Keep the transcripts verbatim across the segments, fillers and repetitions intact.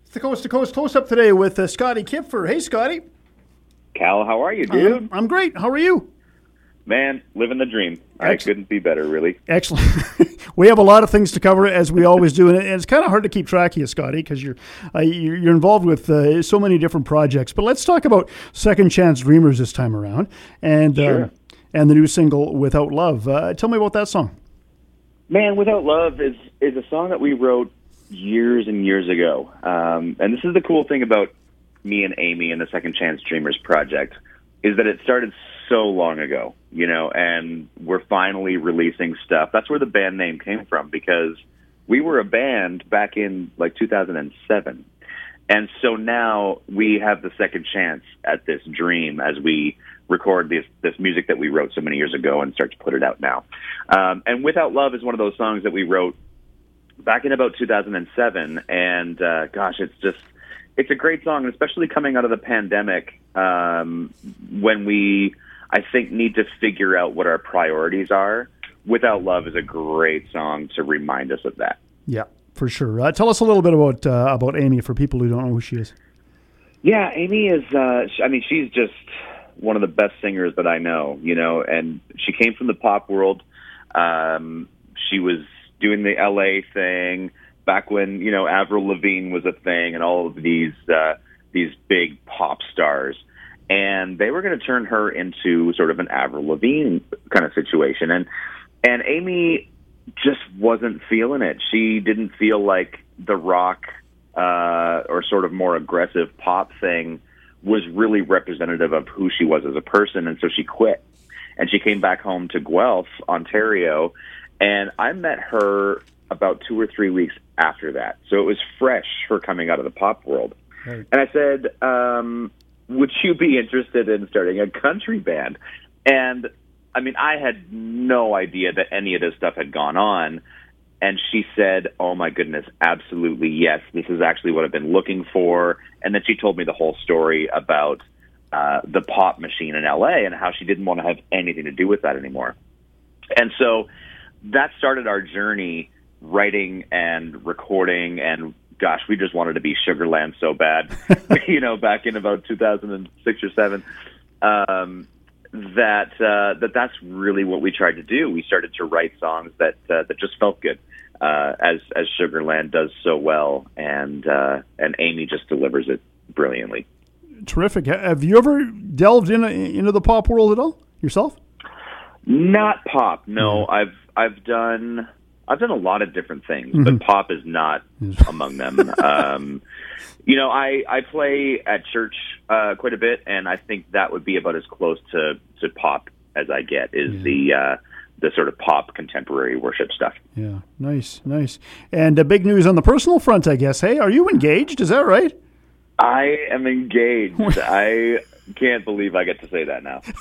It's the Coast to Coast Close-Up today with uh, Scotty Kipfer. Hey, Scotty. Cal, how are you, dude? Uh, I'm great. How are you? Man, living the dream. Excellent. I couldn't be better, really. Excellent. We have a lot of things to cover, as we always do, and it's kind of hard to keep track of you, Scotty, because you're, uh, you're you're involved with uh, so many different projects. But let's talk about Second Chance Dreamers this time around, and sure. uh, and the new single Without Love. Uh, tell me about that song. Man, Without Love is is a song that we wrote years and years ago, um, and this is the cool thing about me and Amy and the Second Chance Dreamers project, is that it started so long ago, you know, and we're finally releasing stuff. That's where the band name came from, because we were a band back in like two thousand seven. And so now we have the second chance at this dream as we record this this music that we wrote so many years ago and start to put it out now. Um, and Without Love is one of those songs that we wrote back in about two thousand seven. And uh, gosh, it's just, it's a great song, especially coming out of the pandemic, um, when we, I think, need to figure out what our priorities are. Without Love is a great song to remind us of that. Yeah, for sure. Uh, tell us a little bit about uh, about Amy for people who don't know who she is. Yeah, Amy is, uh, I mean, she's just one of the best singers that I know, you know, and she came from the pop world. Um, she was doing the L A thing back when, you know, Avril Lavigne was a thing and all of these uh, these big pop stars. And they were going to turn her into sort of an Avril Lavigne kind of situation. And and Amy just wasn't feeling it. She didn't feel like the rock uh, or sort of more aggressive pop thing was really representative of who she was as a person. And so she quit. And she came back home to Guelph, Ontario. And I met her about two or three weeks after that. So it was fresh, her coming out of the pop world. Right. And I said, um, would you be interested in starting a country band? And, I mean, I had no idea that any of this stuff had gone on. And she said, oh, my goodness, absolutely, yes. This is actually what I've been looking for. And then she told me the whole story about uh, the pop machine in L A and how she didn't want to have anything to do with that anymore. And so that started our journey, writing and recording, and gosh, we just wanted to be Sugarland so bad, you know, back in about two thousand six or seven, um, that, uh, that that's really what we tried to do. We started to write songs that, uh, that just felt good, uh, as, as Sugarland does so well. And, uh, and Amy just delivers it brilliantly. Terrific. Have you ever delved in, into the pop world at all yourself? Not pop. No, mm-hmm. I've, I've done, I've done a lot of different things, mm-hmm. but pop is not among them. Um, you know, I, I play at church uh, quite a bit, and I think that would be about as close to, to pop as I get, is yeah. the uh, the sort of pop contemporary worship stuff. Yeah, nice, nice. And uh, big news on the personal front, I guess. Hey, are you engaged? Is that right? I am engaged. I can't believe I get to say that now.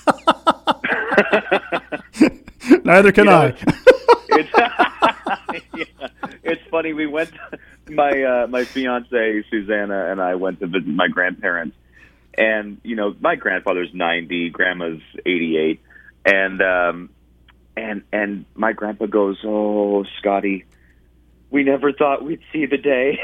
Neither can you know, I. It's, yeah, it's funny. We went. My uh, my fiance Susanna and I went to visit my grandparents, and you know my grandfather's ninety, grandma's eighty-eight, and um, and and my grandpa goes, "Oh, Scotty, we never thought we'd see the day."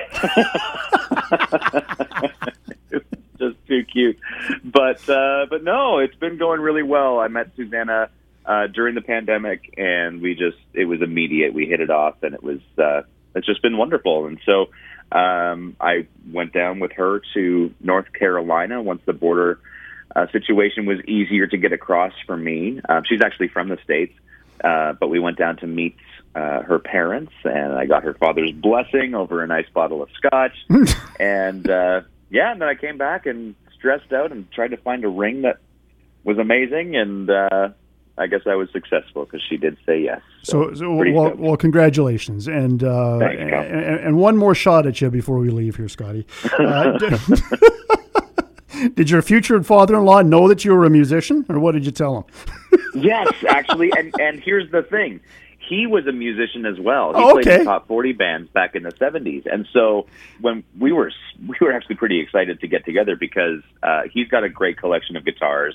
It's just too cute, but uh, but no, it's been going really well. I met Susanna Uh, during the pandemic, and we just, it was immediate. We hit it off, and it was, uh, it's just been wonderful. And so um, I went down with her to North Carolina once the border uh, situation was easier to get across for me. Uh, she's actually from the States, uh, but we went down to meet uh, her parents, and I got her father's blessing over a nice bottle of scotch. and uh, yeah, and then I came back and stressed out and tried to find a ring that was amazing, and uh, I guess I was successful because she did say yes. So, so, so well, well, congratulations, and, uh, Thanks, and and one more shot at you before we leave here, Scotty. Uh, did, did your future father-in-law know that you were a musician, or what did you tell him? Yes, actually, and and here's the thing: he was a musician as well. He oh, played okay. in top forty bands back in the seventies, and so when we were we were actually pretty excited to get together because uh, he's got a great collection of guitars.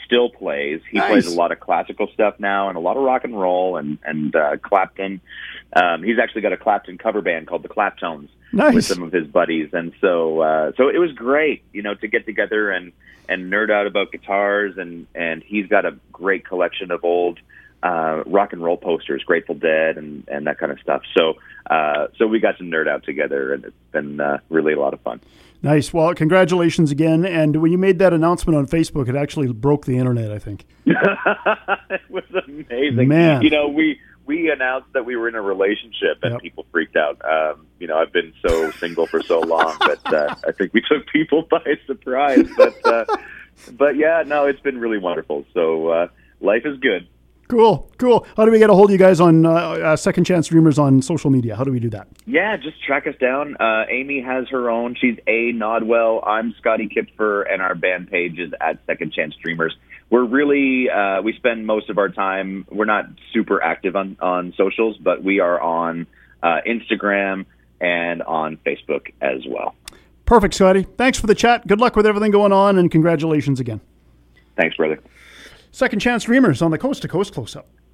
still plays. He Nice. plays a lot of classical stuff now and a lot of rock and roll and, and uh, Clapton. Um, he's actually got a Clapton cover band called the Claptones Nice. with some of his buddies. And so uh, so it was great, you know, to get together and, and nerd out about guitars. And, and he's got a great collection of old uh, rock and roll posters, Grateful Dead and, and that kind of stuff. So uh, so we got to nerd out together, and it's been uh, really a lot of fun. Nice. Well, congratulations again. And when you made that announcement on Facebook, it actually broke the internet, I think. It was amazing. Man. You know, we we announced that we were in a relationship, and Yep. people freaked out. Um, you know, I've been so single for so long that uh, I think we took people by surprise. But uh, but yeah, no, it's been really wonderful. So uh, life is good. Cool, cool. How do we get a hold of you guys on uh, uh, Second Chance Dreamers on social media? How do we do that? Yeah, just track us down. Uh, Amy has her own. She's A Nodwell. I'm Scotty Kipfer, and our band page is at Second Chance Dreamers. We're really, uh, we spend most of our time, we're not super active on, on socials, but we are on uh, Instagram and on Facebook as well. Perfect, Scotty. Thanks for the chat. Good luck with everything going on, and congratulations again. Thanks, brother. Second Chance Dreamers on the Coast to Coast Close-Up.